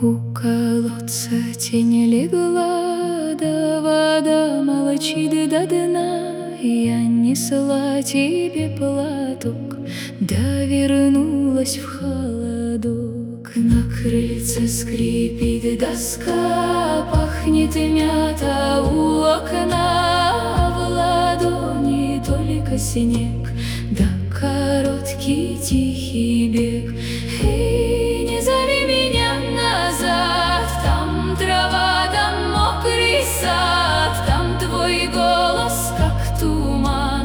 У колодца тень легла, да вода молчит до дна. Я несла тебе платок, да вернулась в холодок. На крыльце скрипит доска, пахнет мята у окна. В ладони только снег, да короткий тихий бег. И не зови меня назад, там трава, там мокрый сад, там твой голос, как туман,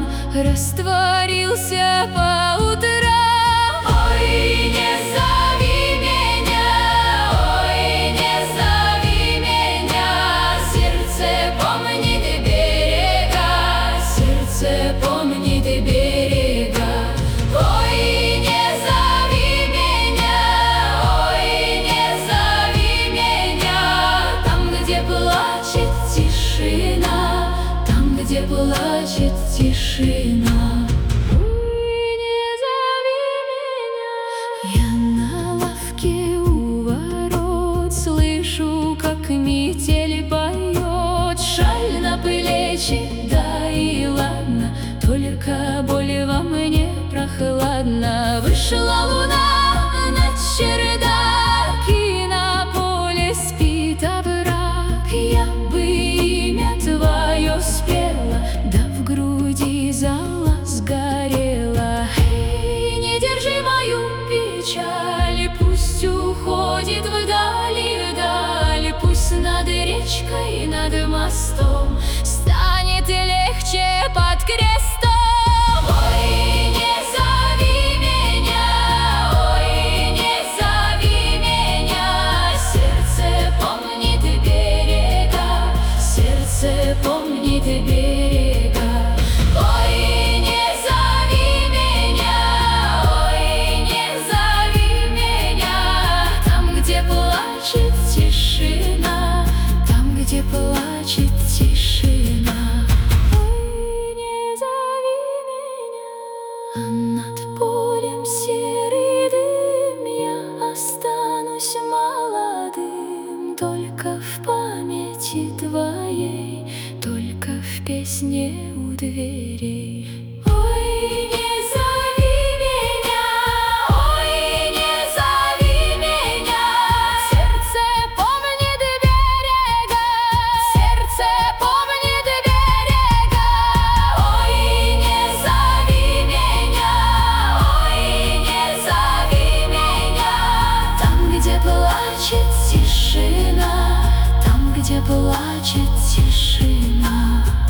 растворился по утрам. Ой, не зови меня, ой, не зови меня, сердце помнит берега, сердце помнит берега. Ой, не зови меня, ой, не зови меня, там, где плачет тишина, там, где плачет тишина. Ой, не зови меня. Я на лавке у ворот слышу, как метель поет. Шаль на плечи, да и ладно, только боль во мне прохладно. Вышла луна на чердак, и на поле спит овраг. Я бы имя твое спела, да в груди зола сгорела. Эй, не держи мою печаль, пусть уходит вдали, вдаль, пусть над речкой, над мостом станет легче под крестом. Ой, не зови меня, ой, не зови меня, сердце помнит берега, сердце помнит берега. Ой, не зови меня, ой, не зови меня, там, где плачет тишина, там, где плачет тишина. Ой, не зови меня. А над полем серый дым, я останусь молодым, только в памяти твоей, только в песне у дверей. Ой, не зови меня, ой, не зови меня, сердце помнит берега, сердце помнит берега. Ой, не зови меня, ой, не зови меня, там, где плачет тишина, там, где плачет тишина.